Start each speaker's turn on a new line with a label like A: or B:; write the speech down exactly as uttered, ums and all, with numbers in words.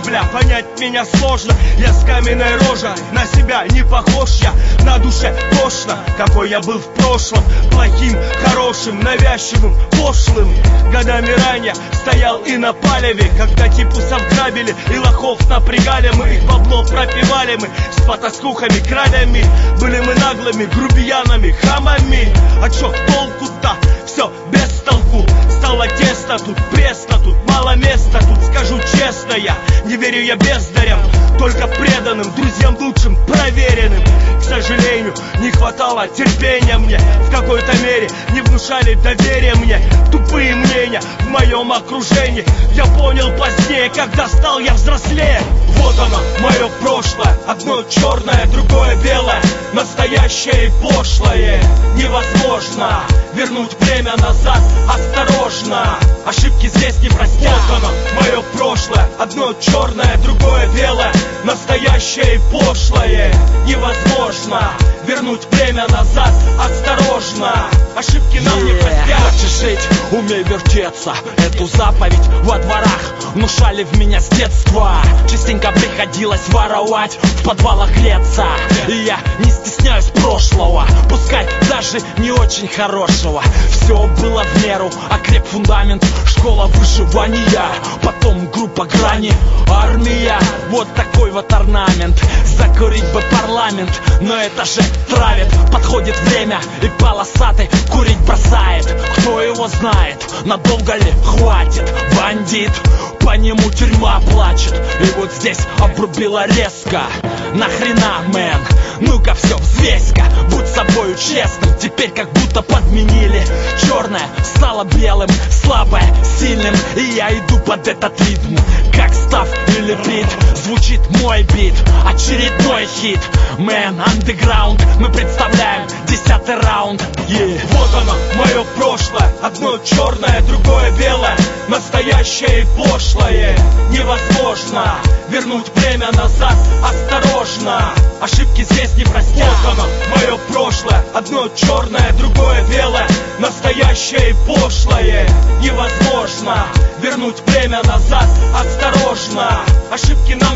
A: бля, понять меня сложно. Я с каменной рожей, на себя не похож я. На душе тошно, какой я был в прошлом. Плохим, хорошим, навязчивым, пошлым. Годами ранее стоял и на палеве, когда типусов грабили и лохов напрягали. Мы их бабло пропивали, мы с потаскухами, кралями. Были мы наглыми, грубиянами, хамами. А чё толку-то? Все без толку. Стало тесно, тут пресно, тут мало места. Тут скажу честно, я не верю я бездарям, только преданным, друзьям лучшим, проверенным. К сожалению, не хватало терпения мне. В какой-то мере не внушали доверия мне. Тупые мнения в моем окружении я понял позднее, когда стал я взрослее. Вот оно, мое прошлое. Одно черное, другое белое. Настоящее и пошлое. Невозможно вернуть время назад. Осторожно, ошибки здесь не простят. Вот оно, мое прошлое. Одно черное, другое белое. Настоящее и пошлое. Невозможно вернуть время назад. Осторожно, ошибки нам yeah. не простят.
B: Хочешь жить, умей вертеться. Эту заповедь во дворах внушали в меня с детства. Частенько приходилось воровать, в подвалах греться. И я не стесняюсь прошлого, пускай даже не очень хорошего. Все было в меру, окреп фундамент. Школа выживания, потом группа грани, армия. Вот такой вот орнамент. Закурить бы парламент, но это же травит. Подходит время, и полосатый курить бросает. Кто его знает, надолго ли хватит. Бандит, по нему тюрьма плачет. И вот здесь обрубила резко. Нахрена, мэн? Ну-ка все, взвесь-ка, будь собою честным. Теперь как будто подменили. Черное стало белым, слабое сильным. И я иду под этот ритм, как став или бит. Звучит мой бит, очередной хит. Мэн, андеграунд, мы представляем десятый раунд. yeah.
A: Вот оно, мое прошлое. Одно черное, другое белое. Настоящее и пошлое. Невозможно вернуть время назад. Осторожно, ошибки здесь не простят. Вот оно, мое прошлое. Одно черное, другое белое. Настоящее и пошлое. Невозможно вернуть время назад. Осторожно, ошибки нам